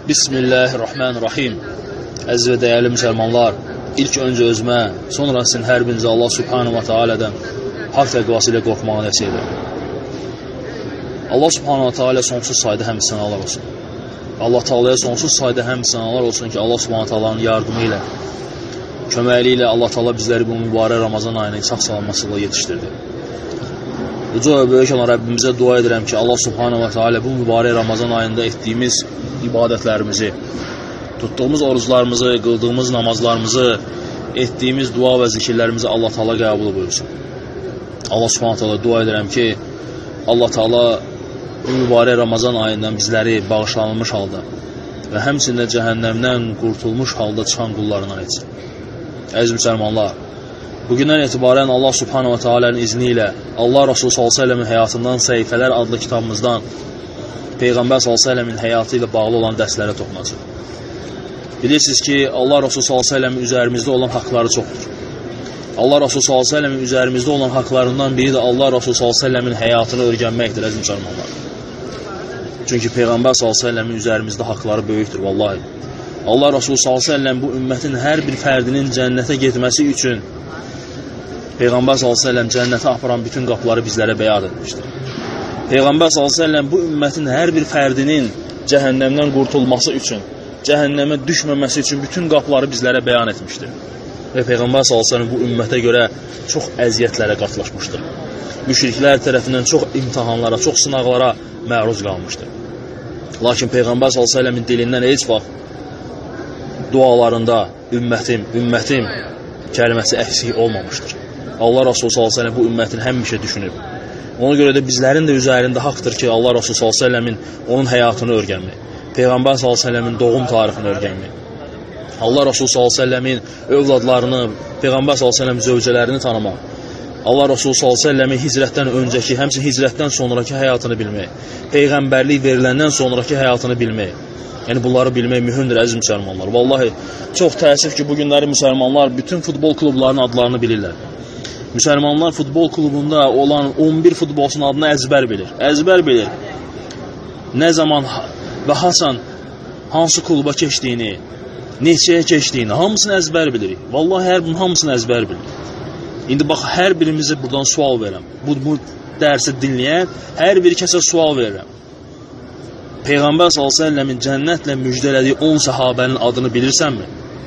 Bismillahirrahmanirrahim. Əziz və dəyərli müsəlmanlar, ilk öncə özümə, sonra sizin hər birinizə Allah Subhanahu wa Ta'alədən haqq təqvası ilə qorxmağı nəsib edir. Allah Subhanahu wa Ta'alə sonsuz sayda həmd sənalar olsun. Allah Ta'alaya sonsuz sayda həmd sənalar olsun ki, Allah Subhanahu wa Ta'alanın yardımı ilə, köməkliyi ilə Allah Ta'ala bizləri bu mübarək Ramazan ayını sağ-salamatlıqla yetişdirdi. Uca və böyük olan Rəbbimizə dua edirəm ki, Allah Subhanahu wa Ta'ala bu mübarək Ramazan ayında etdiyimiz ibadətlərimizi, tutduğumuz oruclarımızı, qıldığımız namazlarımızı, etdiyimiz dua və zikirlərimizi Allah Ta'ala qəbul buyursun. Allah Subhanahu wa Ta'ala dua edirəm ki, Allah Ta'ala bu mübarək Ramazan ayından bizləri bağışlanılmış halda və həmçində cəhənnəmdən qurtulmuş halda çıxan qullarına etsin. Əziz müsəlmanlar, bugündən etibarən Allah Subhanahu wa Ta'ala'nın izni ilə Allah Resulü s.ə.v-in həyatından Səhifələr adlı kitabımızdan Peyğəmbər s.ə.v-in həyatı ilə bağlı olan dərslərə toxunacaq. Bilirsiniz ki, Allah Resulü s.ə.v-in üzərimizdə olan haqları çoxdur. Allah Resulü s.ə.v-in üzərimizdə olan haqlarından biri də Allah Resulü s.ə.v-in həyatını öyrənməkdir, əziz müsəlmanlar. Çünki Peyğəmbər s.ə.v-in üzərimizdə haqları böyükdür, vallahi. Allah Resulü s.ə.v bu ümmətin hər bir fərdinin cənnətə getməsi üçün Peyğəmbər s.ə.v cənnətə aparan bütün qapıları bizlərə bəyan etmişdir. Peyğəmbər s.ə.v bu ümmətin hər bir fərdinin cəhənnəmdən qurtulması üçün, cəhənnəmə düşməməsi üçün bütün qapıları bizlərə bəyan etmişdir. Və Peyğəmbər s.ə.v bu ümmətə görə çox əziyyətlərə qatlaşmışdır. Müşriklər tərəfindən çox imtihanlara, çox sınaqlara məruz qalmışdır. Lakin Peyğəmbər s.ə.v-in dilindən heç vaxt dualarında ümmətim, ümmətim kəlməsi əksik olmamışdır. Allah Resulü s.ə.v bu ümmətin həmişə düşünüb. Ona görə də bizlərin də üzərində haqdır ki, Allah Resulü s.ə.v-in onun həyatını öyrənmək, Peyğəmbər s.ə.v-in doğum tarixini öyrənmək, Allah Resulü s.ə.v-in övladlarını, Peyğəmbər s.ə.v-in zövcələrini tanımaq, Allah Resulü s.ə.v-in hicrətdən öncəki, həmçinin hicrətdən sonraki həyatını bilmək, Peyğəmbərlik veriləndən sonraki həyatını bilmək. Yəni, bunları bilmək mühümdür, əziz müsəlmanlar. Vallahi, çox təəssüf ki, bugünləri müsəlmanlar bütün futbol klublarının adlarını bilirlər. Müsəlmanlar futbol klubunda olan 11 futbolçunun adını əzbər bilir. Əzbər bilir. Nə zaman və haçan hansı kluba keçdiyini, neçəyə keçdiyini, hamısını əzbər bilirik. Vallahi, hər bunun hamısını əzbər bilir. İndi bax, hər birimizi buradan sual verirəm. Bu dərsi dinləyən hər bir kəsə sual verirəm. Peyğəmbər s.ə.v-in cənnətlə müjdələdiyi 10 səhabənin adını bilirsənmi?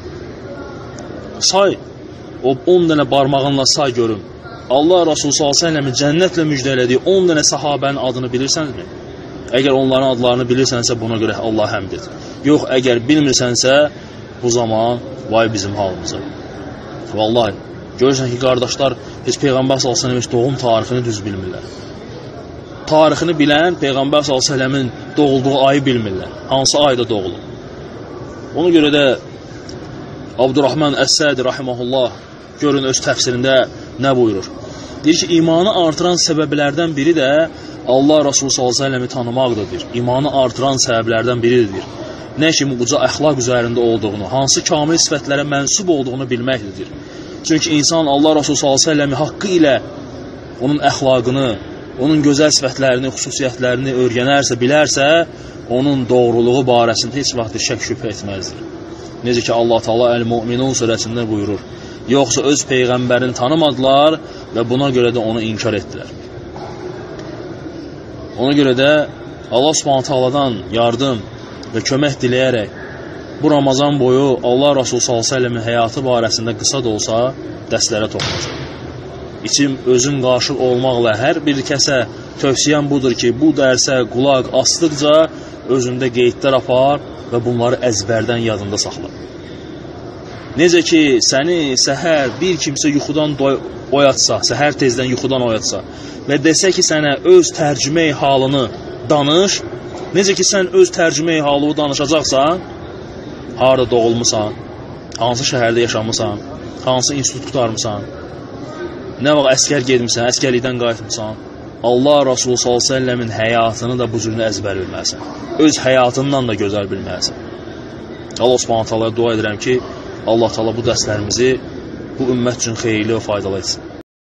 Say. O 10 dənə barmağınla say görüm. Allah Resulü s.ə.v-in cənnətlə müjdələdiyi 10 dənə səhabənin adını bilirsənmi? Əgər onların adlarını bilirsənsə, buna görə Allah həmd et. Yox, əgər bilmirsənsə, bu zaman vay bizim halımıza. Vallahi, görürsən ki, qardaşlar heç Peyğəmbər s.ə.v-in doğum tarixini düz bilmirlər. Tarixini bilən Peyğəmbər s.ə.v-in doğulduğu ayı bilmirlər. Hansı ayda doğulur? Ona görə də Abdurrahman Əs-Sədi rahiməhullah görün öz təfsirində nə buyurur? Deyir ki, imanı artıran səbəblərdən biri də Allah Resulü s.ə.v-i tanımaqdır. İmanı artıran səbəblərdən biridir. Nə kimi uca əxlaq üzərində olduğunu, hansı kamil sifətlərə mənsub olduğunu bilməkdir. Çünki insan Allah Resulü s.ə.v-i haqqı ilə onun əxlaqını, onun gözəl sifətlərini, xüsusiyyətlərini öyrənərsə, bilərsə, onun doğruluğu barəsində heç vaxt şək şübhə etməzdir. Necə ki, Allah Teala Əl-Mu'minun surəsində buyurur. Yoxsa öz Peyğəmbərini tanımadılar və buna görə də onu inkar etdilər. Ona görə də Allah Subhanahu Taala'dan yardım və kömək diləyərək bu Ramazan boyu Allah Resulü s.ə.v-in həyatı barəsində qısa da olsa dərslərə toxunacaq. İçim özüm qarşılıq olmaqla hər bir kəsə tövsiyəm budur ki, bu dərsə qulaq asdıqca özündə qeydlər apar və bunları əzbərdən yadında saxla. Necə ki, səni səhər bir kimsə yuxudan oyatsa, səhər tezdən yuxudan oyatsa və desə ki, sənə öz tərcüməyi halını danış, necə ki, sən öz tərcüməyi halını danışacaqsan, harada doğulmusan, hansı şəhərdə yaşamısan, hansı institut qutarmısan, nə vaxt əskər gedmirsən, əskərlikdən qayıtmısan, Allah Resulü s.ə.v-in həyatını da bu cürünə əzbər bilməlisən. Öz həyatından da gözəl bilməlisən. Allah Subhanahu Taala'ya dua edirəm ki, Allah Taala bu dərslərimizi bu ümmət üçün xeyirli və faydalı etsin.